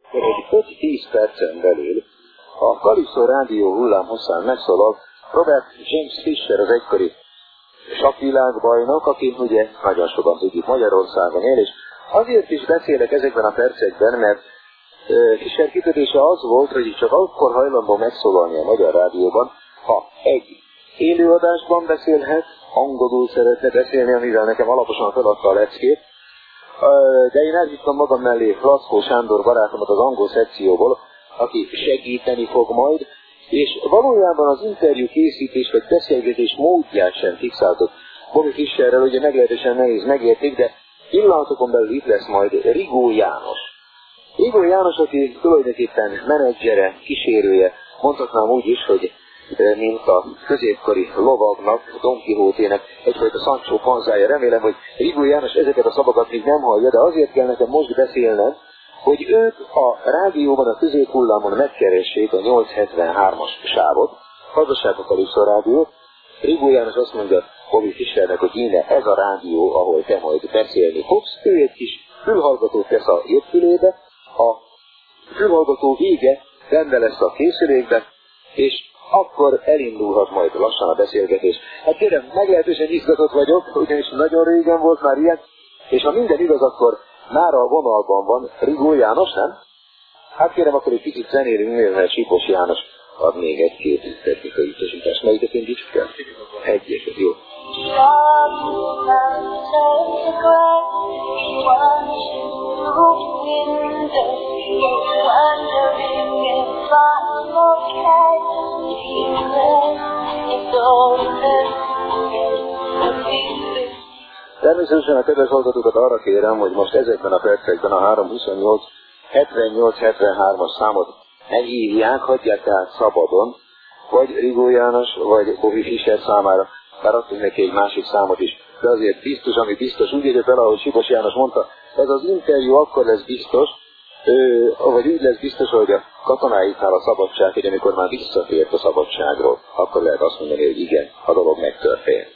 Egy 5-10 percen belül a Kalipszó rádió hullámhosszán megszólal Robert James Fischer, az egykori sakkvilágbajnok, aki ugye nagyon sokan tudjuk Magyarországon él, és azért is beszélek ezekben a percekben, mert Fischer kikötése az volt, hogy csak akkor hajlandó megszólalni a Magyar Rádióban, ha egy élőadásban beszélhet, angolul szeretne beszélni, amivel nekem alaposan feladta a leckét, de én elhívtam magam mellé Flackó Sándor barátomat az angol szekcióból, aki segíteni fog majd, és valójában az interjú készítés vagy beszélgetés módját sem fixáltott Bobby Fischerrel, ugye meglehetősen nehéz megértik, de pillanatokon belül itt lesz majd Rigó János. Rigó János, aki tulajdonképpen menedzsere, kísérője, mondhatnám úgy is, hogy mint a középkori lovagnak, Don Quixote-nek egyfajta Sancho Panzája. Remélem, hogy Rigó János ezeket a szavakat még nem hallja, de azért kell nekem most beszélnem, hogy ők a rádióban, a középhullámon megkeressék a 873-as sávot, hallgassák a Kalipszó rádiót. Rigó János azt mondja Bobby Fischernek, hogy íme ez a rádió, ahol te majd beszélni fogsz. Ő egy kis fülhallgatót tesz a jobb fülébe, a fülhallgató vége benne lesz a készülékbe, és akkor elindulhat majd lassan a beszélgetés. Hát kérem, meglehetősen izgatott vagyok, ugyanis nagyon régen volt már ilyen, és ha minden igaz, akkor már a vonalban van Rigó János, nem? Hát kérem, akkor egy kicsit zenélünk, mivel Sipos János ad még egy-két technikai utasítást. Melyiket indítsuk el? Egyet, jó. Természetesen a kedves hallgatókat arra kérem, hogy most ezekben a percekben a 328 7873-as számot ne hívják, hagyják tehát szabadon, vagy Rigó János, vagy Bobby Fischer számára, bár adtunk neki egy másik számot is, de azért biztos, ami biztos, úgy írja bele, ahogy Sipos János mondta, ez az interjú akkor lesz biztos, vagy úgy lesz biztos, hogy a katonáiknál a szabadság, hogy amikor már visszatért a szabadságról, akkor lehet azt mondani, hogy igen, a dolog megtörtént.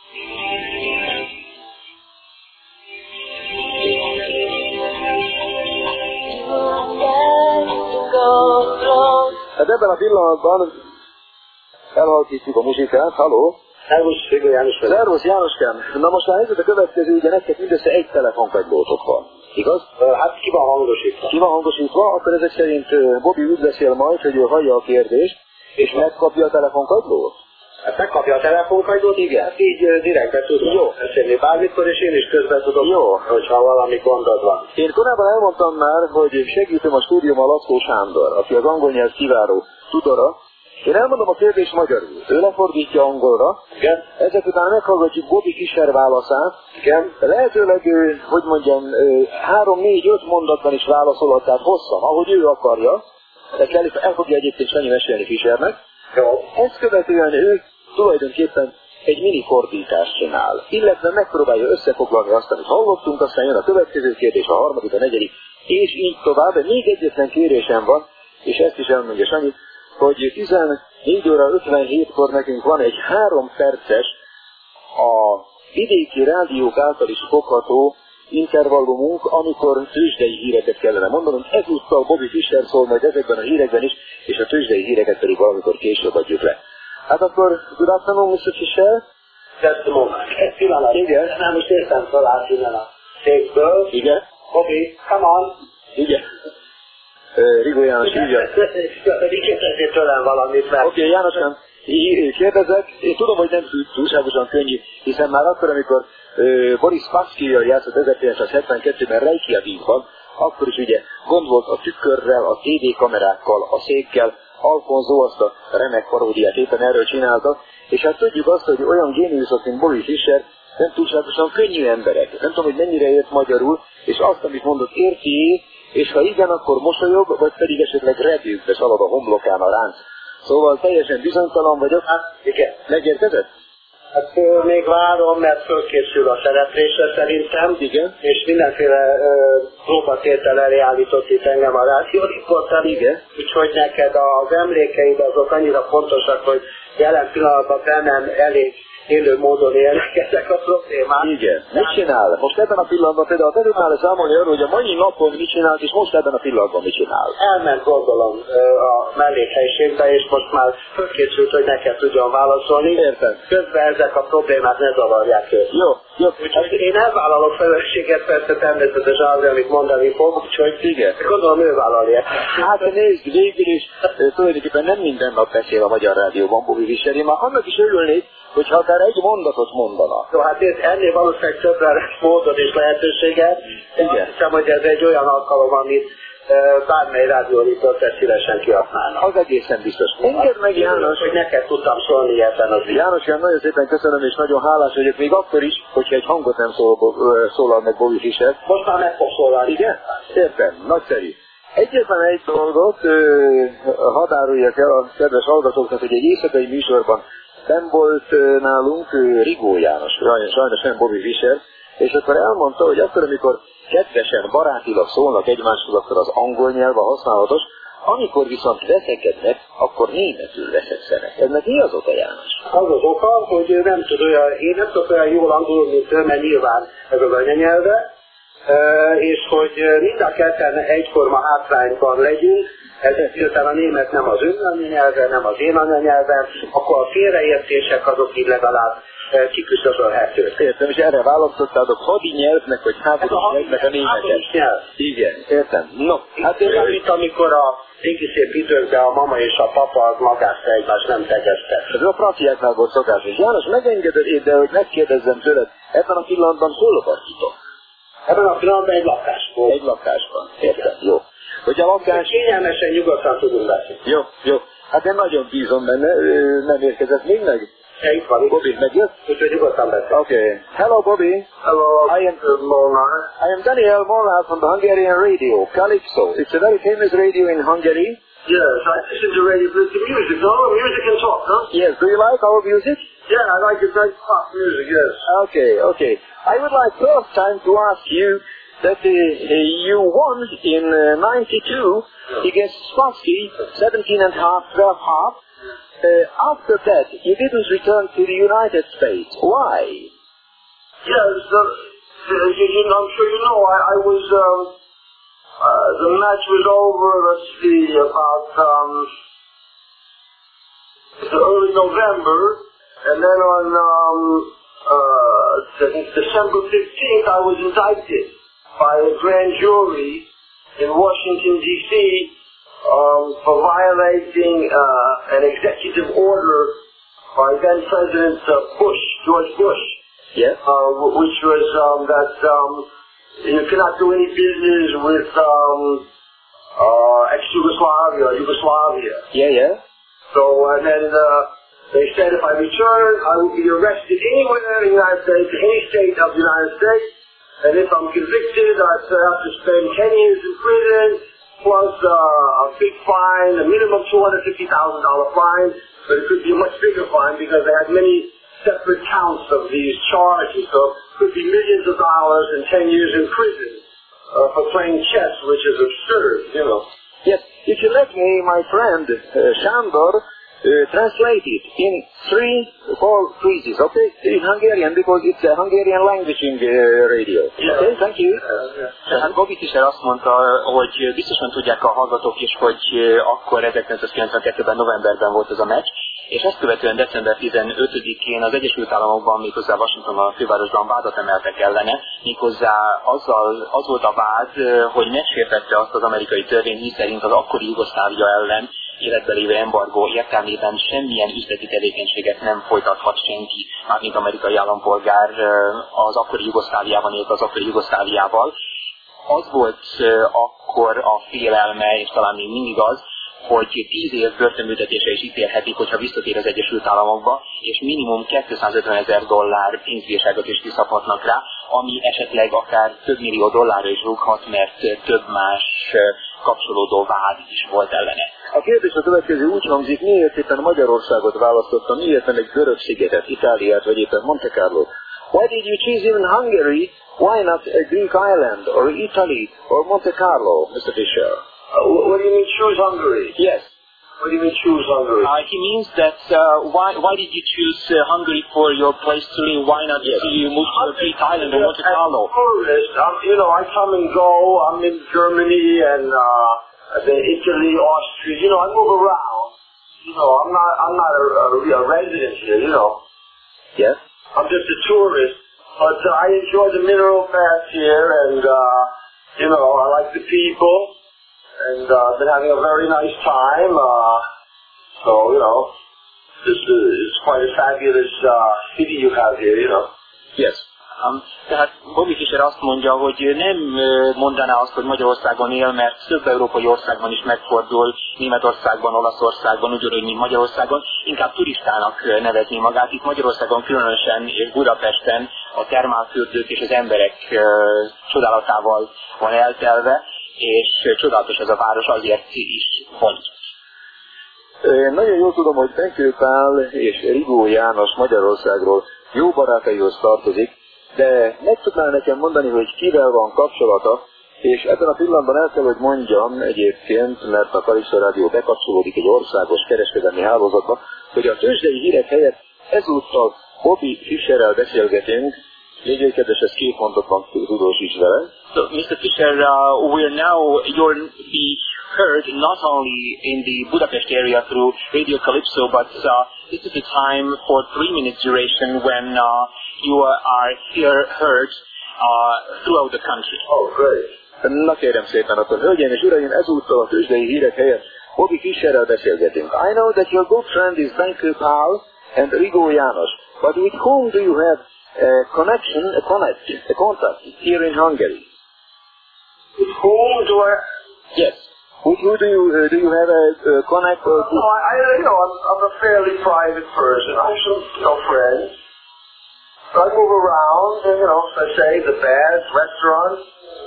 Hát ebben a pillanatban elhalkítjuk a muzsikát. Halló? Szervusz, Rigó János. Szervusz, Jánoskám. Na most már helyzet a következő, ugye nektek mindössze egy telefonkagylótok van. Igaz? Hát ki van hangosítva. Ki van hangosítva, akkor ezek szerint Bobby úgy beszél majd, hogy ő hallja a kérdést, és megkapja a telefonkagylót? Hát megkapja a telefonkagylót, igen. Hát így direktbe tudom beszélni bármikor, és én is közben tudom, hogyha valami gondod van. Én korábban elmondtam már, hogy segítem a stúdióban Lackó Sándor, aki az angol nyelv kiváló tudora. Én elmondom a kérdést magyarul. Ő lefordítja angolra. Igen. Ezek után meghallgatjuk Bobby Fischer válaszát. Igen. Lehetőleg, hogy mondjam, 3-4-5 mondatban is válaszolhat, tehát hosszan, ahogy ő akarja. Ezt el fogja egyébként Sanyi mesélni Fischernek. Jó. Ezt követően ő tulajdonképpen egy mini fordítást csinál, illetve megpróbálja összefoglalni azt, amit hallottunk, aztán jön a következő kérdés, a harmadik, a negyedik, és így tovább. De még egyetlen kérésem van, és ezt is elmondja Sanyi, hogy 14 óra 57-kor nekünk van egy 3 perces, a vidéki rádiók által is fogható intervallumunk, amikor tőzsdei híreket kellene mondanunk. Ezúttal Bobby Fischer szól majd ezekben a hírekben is, és a tőzsdei híreket pedig valamikor később adjuk le. Hát akkor, good afternoon, Mr. Fischer. Just a moment. Egy pillanat. Igen. Nem is értem talán innen a székből. Igen. Bobby, come on. Igen. Rigó János hívja. Kérdezzél tőlem valamit, mert... Oké, Jánoskám, kérdezek. Én tudom, hogy nem túlságosan könnyű, hiszen már akkor, amikor Boris Spassky-jal játszott 1972-ben Reykjavikban, akkor is ugye gond volt a tükörrel, a TV kamerákkal, a székkel. Alfonso azt a remek paródiát éppen erről csinálta, és hát tudjuk azt, hogy olyan géniuszok, mint Bobby Fischer nem túlságosan könnyű emberek. Nem tudom, hogy mennyire ért magyarul, és azt, amit mondott, érti, és ha igen, akkor mosolyog, vagy pedig esetleg repülve szalad a homlokán a ránc. Szóval teljesen bizonytalan vagyok. Hát, igen. Megérkezett? Hát még várom, mert fölkészül a szereplésre szerintem. Igen. És mindenféle próbatétel elé állított itt engem a rádióriporter. Igen. Úgyhogy neked az emlékeid azok annyira fontosak, hogy jelen pillanatban bennem elég élő módon élnek ezek a problémák. Igen. Mit csinál? Most ebben a pillanatban például te tudnál számolni arról, hogy a mai napon mit csinált, és most ebben a pillanatban mit csinál? Elment gondolom a mellékhelyiségbe, és most már fölkészült, hogy neked tudjon válaszolni. Értem. Közben ezek a problémák ne zavarják őt. Jó. Úgyhogy én elvállalok felelősséget, persze természetesen az, amit mondani fog, úgyhogy igen. Gondolom ő vállalja. Hát nézd, végül is tulajdonképpen nem minden nap beszél a Magyar Rádióban Bobby Fischer. Én már annak is örülnék, hogyha akár egy mondatot mondana. Jó, hát ennél valószínűleg többre lesz módon és lehetőséget. Igen. Hiszem, hogy ez egy olyan alkalom, amit bármely rádióriporter szívesen kihasználna. Az egészen biztos. Engedd meg, János, hogy neked tudtam szólni ebben az ügyben. János, nagyon szépen köszönöm, és nagyon hálás vagyok, még akkor is, hogyha egy hangot nem szólal meg Bobby Fischer. Most már meg fog szólalni. Igen? Értem, nagyszerű. Egyetlen egy dolgot hadd áruljak el a kedves hallgatóknak, hogy egy éjszakai műsorban nem volt nálunk Rigó János, sajnos nem Bobby Fischer, és akkor elmondta, hogy akkor, amikor kedvesen, barátilag szólnak egymáshoz, akkor az angol nyelv a használatos, amikor viszont veszekednek, akkor németül veszekszenek. Ennek mi az oka, János? Az az oka, hogy én nem tudok olyan jól angolul, mint ő, mert nyilván ez az anyanyelve, és hogy mind a ketten egyforma hátrányban legyünk, ezért a német nem az ön anyanyelve, nem az én anyanyelvem, akkor a félreértések azok így legalább kiküszöbölhetők. Értem, és erre választottátok hadi nyelvnek, vagy háborús nyelvnek a németet. Igen, értem. No, hát én mint amikor a régi szép időkben a mama és a papa az magászta egymást nem tegezte. Ez a franciáknál volt szokás. És János, megengeded de hogy megkérdezzem tőled, ebben a pillanatban hol lakasztitok? Ebben a pillanatban egy lakásban. Egy lakásban. Értem, jó. Hogy a lakás... Kényelmesen, nyugodtan tudunk beszélni. Jó. Hát én nagyon bízom benne, nem érkezett még meg? Itt van. Bobby, megjött? Úgyhogy nyugodtan beszélni. Okay. Hello, Bobby. Hello, I am Daniel Molnár from the Hungarian radio, Calypso. It's a very famous radio in Hungary. Yes, I listen to radio, the music, no? Music and talk, no? Yes, do you like our music? Yeah, I like it, like pop music, yes. Okay. I would like first time to ask you that you won in 92 against Spassky, 17.5, 12.5. After that, you didn't return to the United States. Why? Yes, I'm sure you know, I was, the match was over, let's see, about early November, and then on December 15th, I was indicted by a grand jury in Washington, D.C., for violating an executive order by then President George Bush. Yes. Which was that you cannot do any business with Yugoslavia. Yeah. So and then they said if I return, I will be arrested anywhere in the United States, any state of the United States, and if I'm convicted, I have to spend 10 years in prison, plus a big fine, a minimum $250,000 fine, but it could be a much bigger fine because they had many separate counts of these charges, so it could be millions of dollars and 10 years in prison for playing chess, which is absurd, you know. Yes, if you let me, my friend, Sándor, translate it in 3 4 phrases, okay? In Hungarian, because it's a Hungarian languaging radio. Yeah. Okay, thank you. Hát Bobby Fischer azt mondta, hogy biztosan tudják a hallgatók is, hogy akkor 1992-ben novemberben volt ez a meccs, és ezt követően december 15-én az Egyesült Államokban, méghozzá Washingtonban, a fővárosban vádat emeltek ellene, méghozzá az volt a vád, hogy megsértette azt az amerikai törvényt, miszerint az akkori Jugoszlávia ellen életbe lévő embargó értelmében semmilyen üzleti tevékenységet nem folytathat senki, mármint amerikai állampolgár az akkori Jugoszláviában, illetve az akkori Jugoszláviával. Az volt akkor a félelme, és talán még mindig az, hogy 10 év börtönbüntetésre is ítélhetik, hogyha visszatér az Egyesült Államokba, és minimum $250,000 pénzbírságot is kiszabhatnak rá, ami esetleg akár több millió dollárra is rúghat, mert több más kapcsolódó vád is volt ellene. A kérdés a következő úgy hangzik, miért éppen Magyarországot választotta, miért nem egy görög szigetet, Itáliát, vagy éppen Monte Carlo? Why did you choose even Hungary? Why not a Greek island, or Italy, or Monte Carlo, Mr. Fischer? What do you mean choose Hungary? Yes. What do you mean choose Hungary? He means that why did you choose Hungary for your place to live? Why not you move to Crete Island or Monte Carlo? I come and go. I'm in Germany and Italy, Austria. I move around. I'm not a resident here. Yes. I'm just a tourist. But I enjoy the mineral baths here, and I like the people, and I've been having a very nice time. This is quite a fabulous city you have here. Yes. Tehát Bobby Fischer azt mondja, hogy nem mondaná azt, hogy Magyarországon él, mert több európai országban is megfordul, Németországban, Olaszországban, ugyanúgy, mint Magyarországon, inkább turistának nevezni magát. Itt Magyarországon különösen és Budapesten a termálfürdők és az emberek csodálatával van eltelve, és csodálatos ez a város azért is vonz. Én nagyon jól tudom, hogy Benkő Pál és Rigó János Magyarországról jó barátaihoz tartozik, de meg tudnál nekem mondani, hogy kivel van kapcsolata, és ebben a pillanatban el kell, hogy mondjam egyébként, mert a Kalipszó Rádió bekapcsolódik egy országos kereskedelmi hálózatba, hogy a tőzsdei hírek helyett ezúttal Bobby Fischerrel beszélgetünk. Légy kedves, ezt 2 mondatban tudósíts vele. So, Mr. Fischer, you'll be heard not only in the Budapest area through Radio Calypso, but this is the time for 3 minutes duration when you are heard throughout the country. Oh, great. Na kérem szépen, akkor hölgyeim és uraim, ezúttal a tőzsdei hírek helyett Bobby Fischerrel beszélgetünk. I know that your good friend is Benkő Pál and Rigó János, but with whom do you have a contact here in Hungary? With whom do I? Yes. With who do you have a connect? I'm a fairly private person. I have some friends. I move around, as I say, the bars, restaurants.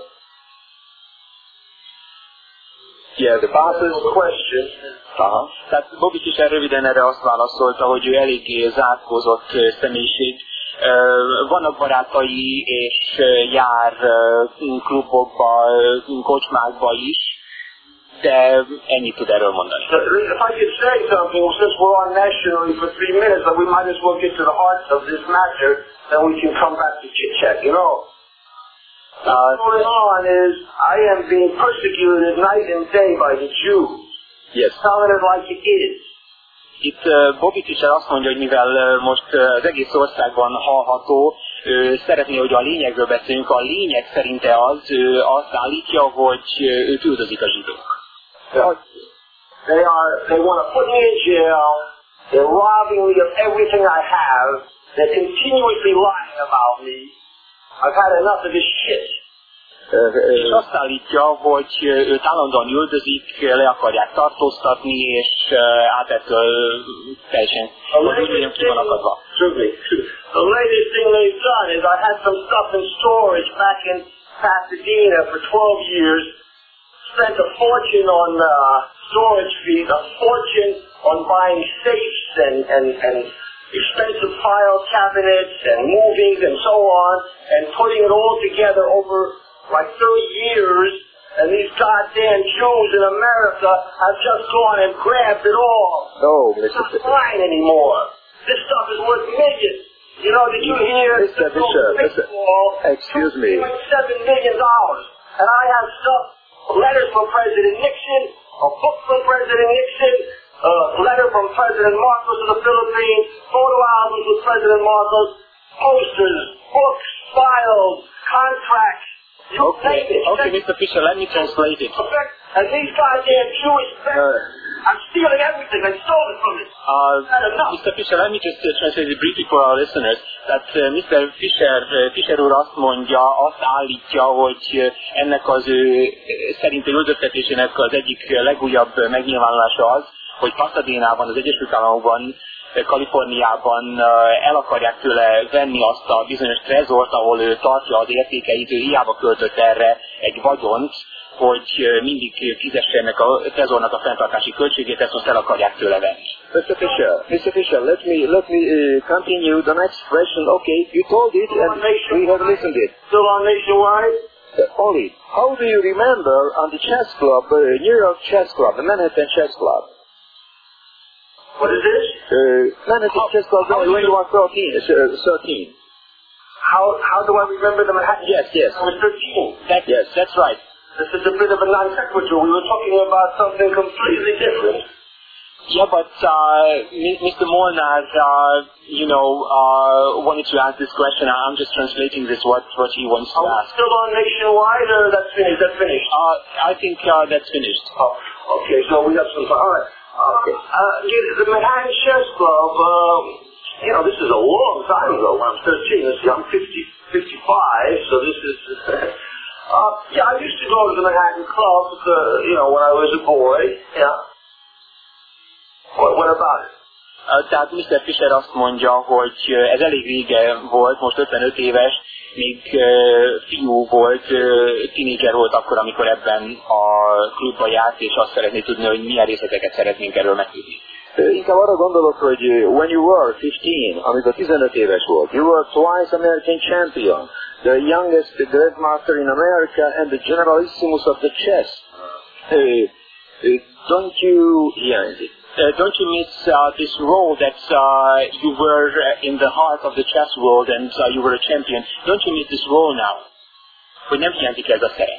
Yeah, the passes. Question. Tehát Bobby Fischer röviden erre azt válaszolta, hogy ő eléggé zárkózott személyiség. Vannak barátai, és jár klubokba, kocsmákba is, de ennyit tud erről mondani. If I could say something, since we're on nationally for 3 minutes, then we might as well get to the heart of this matter, then we can come back to chit-chat, What's going on is, I am being persecuted night and day by the Jews. Yes. Telling it like it is. Itt Bobby Fischer azt mondja, hogy mivel most az egész országban hallható, ő szeretné, hogy a lényegről beszéljünk. A lényeg szerinte ő azt állítja, hogy őt üldözik a zsidók. They want to put me in jail. They're robbing me of everything I have. They're continuously lying about me. I've had enough of this shit. És azt állítja, hogy őt állandóan üldözik, le akarják tartóztatni, és átettől teljesen ki van akadva. The latest thing they've done is I had some stuff in storage back in Pasadena for 12 years, spent a fortune on storage fees, a fortune on buying safes and expensive file cabinets and moving and so on, and putting it all together over like 30 years, and these goddamn Jews in America have just gone and grabbed it all. No, it's not mine anymore. This stuff is worth millions. Did you hear? Mr. Fischer, excuse me. $7 million. And I have stuff, letters from President Nixon, a book from President Nixon, a letter from President Marcos of the Philippines, photo albums with President Marcos, posters, books, files, contracts. Okay, Mr. Fischer, let me translate it. And these goddamn Jewish I'm stealing everything. I stole it from it. Mr. Fischer, let me just translate it briefly for our listeners. That Mr. Fischer úr azt állítja, hogy ennek az ő szerint üldöztetésének az egyik legújabb megnyilvánulása az, hogy Pasadénában, az Egyesült Államokban, Kaliforniában el akarják tőle venni azt a bizonyos trezort, ahol ő tartja az értékeit, ő hiába költött erre egy vagyont, hogy mindig fizesse ennek a trezornak a fenntartási költségét, ezt most el akarják tőle venni. Mr. Fischer, let me continue the next question. Okay, you told it and we have listened it. Still on Nationwide? Ollie, how do you remember on the chess club, New York Chess Club, the Manhattan Chess Club? What is this? Manhattan Chess Club when you were 13. How do I remember the Manhattan? Yes. I was 13. Yes, that's right. This is a bit of a non sequitur. We were talking about something completely different. Yeah, but Mr. Molnar, wanted to ask this question. I'm just translating this what he wants to ask. Still on Nationwide, or that's finished? That's finished. I think that's finished. Oh, okay. So we have some time. All right. Okay. The Manhattan Chess Club. This is a long time ago. When I'm 13. Let's see, I'm 55. So this is. I used to go to the Manhattan Club. When I was a boy. Yeah. What about it? Tehát Mr. Fischer azt mondja, hogy ez elég régen volt, most 55 éves, még fiú volt, tínédzser volt akkor, amikor ebben a klubban járt, és azt szeretné tudni, hogy milyen részleteket szeretnénk erről megtudni. Inkább arra gondolok, hogy when you were 15, amikor 15 éves volt, you were twice American champion, the youngest grandmaster in America and the generalissimus of the chess. Don't you miss this role that you were in the heart of the chess world and you were a champion? Don't you miss this role now? Hogy nem hiányzik ez a szerep?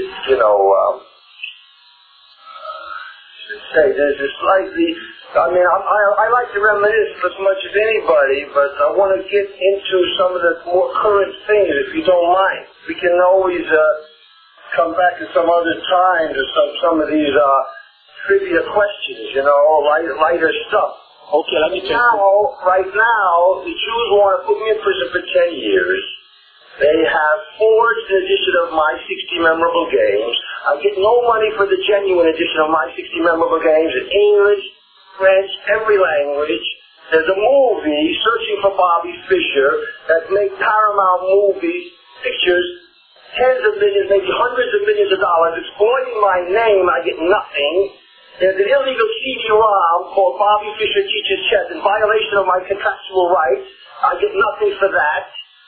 There's a slightly. I like to reminisce as much as anybody, but I want to get into some of the more current things, if you don't mind. We can always come back at some other time to some of these trivia questions, lighter stuff. Okay, let me check. Right now, the Jews want to put me in prison for 10 years. They have forged an edition of my 60 memorable games. I get no money for the genuine edition of my 60 memorable games in English, French, every language. There's a movie, Searching for Bobby Fischer, that makes Paramount movies, pictures, tens of millions, maybe hundreds of millions of dollars, exploiting my name. I get nothing. There's an illegal CD-ROM called Bobby Fischer Teaches Chess in violation of my contractual rights. I get nothing for that.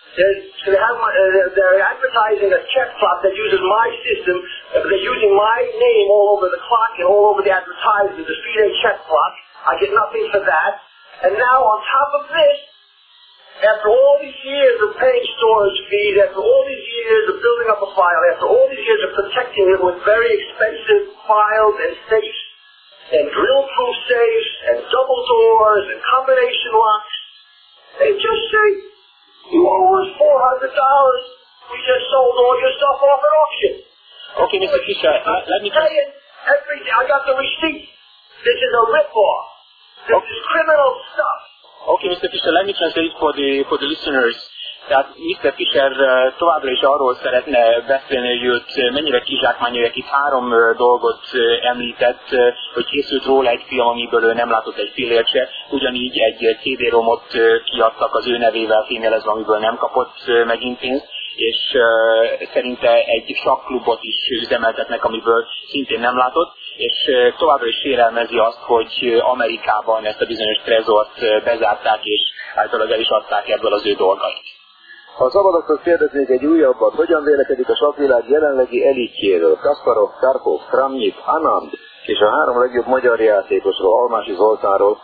They're advertising a chess clock that uses my system. They're using my name all over the clock and all over the advertisement, the FIDE chess clock. I get nothing for that. And now on top of this, after all these years of paying storage fees, after all these years of building up a file, after all these years of protecting it with very expensive files and safes, and drill-proof safes, and double doors, and combination locks, they just say, you owe us $400. We just sold all your stuff off at auction. Okay, Mr. Fischer, let me tell you. I got the receipt. This is a rip-off. This is criminal stuff. Okay, Mr. Fischer, let me translate for the listeners. Tehát Mr. Fischer továbbra is arról szeretne beszélni, hogy őt mennyire kizsákmányolják. Itt 3 dolgot említett, hogy készült róla egy film, amiből ő nem látott egy fillért se. Ugyanígy egy CD-romot kiadtak az ő nevével fémjelezve, amiből nem kapott megint pénzt. És szerinte egy sakklubot is üzemeltetnek, amiből szintén nem látott. És továbbra is sérelmezi azt, hogy Amerikában ezt a bizonyos trezort bezárták, és általában el is adták ebből az ő dolgait. Ha szabad, akkor kérdeznék egy újabbat, hogyan vélekedik a sakkvilág jelenlegi elitjéről, Kasparov, Karpov, Kramnik, Anand és a 3 legjobb magyar játékosról, Almási Zoltánról,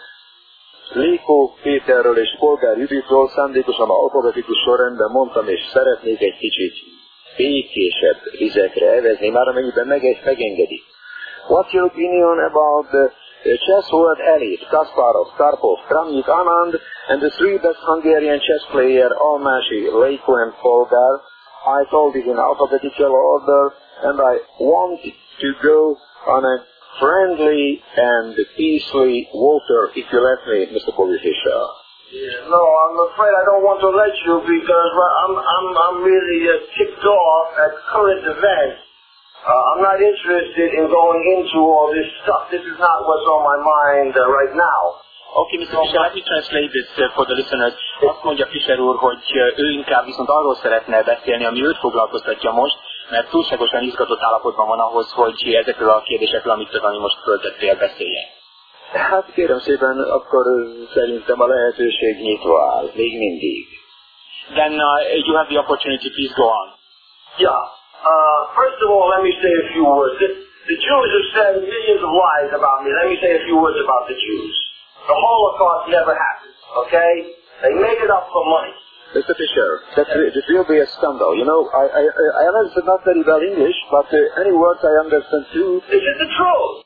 Lékó Péterről és Polgár Juditról szándékosan alfabetikus sorrendben mondtam, és szeretnék egy kicsit békésebb vizekre evezni, már amennyiben megengedi. What's your opinion about the chess world elite, Kasparov, Karpov, Kramnik, Anand, and the 3 best Hungarian chess players, Almási, Lékó and Polgár? I told it in alphabetical order, and I want to go on a friendly and peacefully water, if you let me, Mr. Fischer. Yeah, no, I'm afraid I don't want to let you because I'm really ticked off at current events. I'm not interested in going into all this stuff. This is not what's on my mind right now. Okay, Mr. Fischer, let me translate this for the listeners. Azt mondja Fischer úr, hogy ő inkább viszont arról szeretne beszélni, ami őt foglalkoztatja most, mert túlságosan izgatott állapotban van ahhoz, hogy ezekről a kérdésekről, ami most föltettél, beszéljen. Hát kérem szépen, akkor szerintem a lehetőség nyitva áll, még mindig. Then you have the opportunity, please go on. Yeah. First of all, let me say a few words. The Jews have said millions of lies about me. Let me say a few words about the Jews. the Holocaust never happened, okay? They made it up for money. Mr. Fisher, it will be a scandal. You know, I understand not very well English, but any words I understand too. This is the truth.